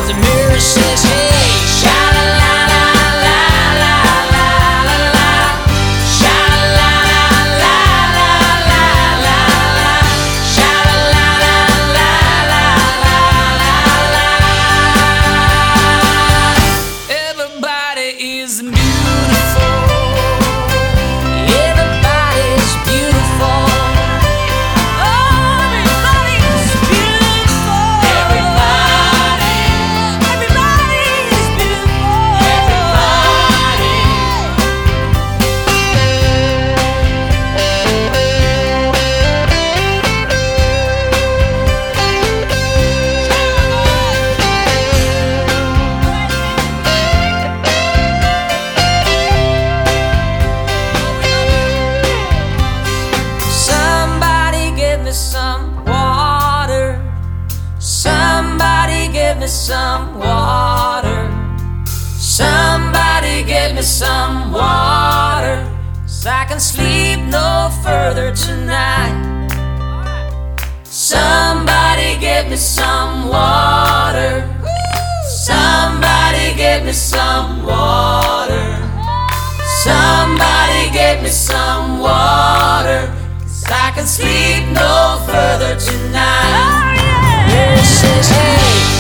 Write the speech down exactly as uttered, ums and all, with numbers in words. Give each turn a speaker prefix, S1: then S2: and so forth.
S1: the mirror says, hey, sha-la-la-la-la-la-la-la-la, sha-la-la-la-la-la-la-la, sha-la-la-la-la-la-la. Everybody is beautiful. Everybody's beautiful. Some water. Somebody give me some water. Somebody give me some water, so I can sleep no further tonight. Somebody give me some water. Somebody give me some water. Somebody give me some water, I can sleep no further tonight. Oh, yeah. It says, hey.